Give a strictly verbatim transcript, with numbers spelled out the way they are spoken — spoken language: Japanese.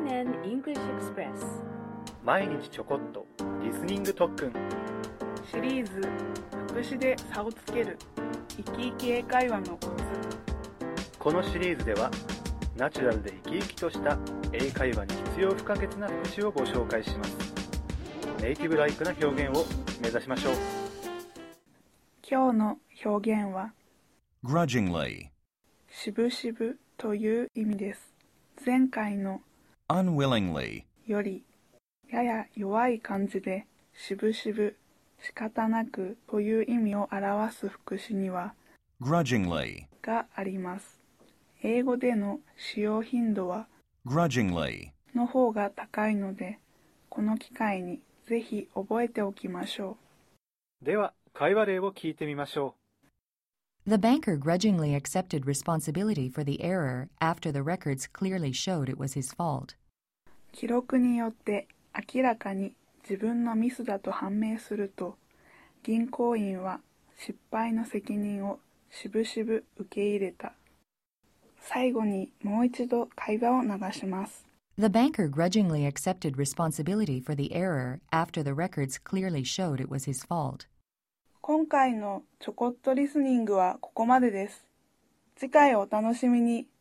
シーエヌエヌ English Express 毎日ちょこっとリスニング特訓シリーズ副詞で差をつける生き生き英会話のコツ。 このシリーズではナチュラルで生き生きとした英会話に必要不可欠な副詞をご紹介します。ネイティブライクな表現を目指しましょう。 今日の表現は grudgingly しぶしぶという意味です。前回の unwillingly よりやや弱い感じでしぶしぶ仕方なくという意味を表す副詞には grudgingly があります。英語での使用頻度は grudgingly の方が高いので、この機会にぜひ覚えておきましょう。では会話例を聞いてみましょう。The banker grudgingly accepted responsibility for the error after the records clearly showed it was his fault. 記録によって明らかに自分のミスだと判明すると、銀行員は失敗の責任をしぶしぶ受け入れた。最後にもう一度会話を流します。 The banker grudgingly accepted responsibility for the error after the records clearly showed it was his fault. 今回のちょこっとリスニングはここまでです。次回お楽しみに。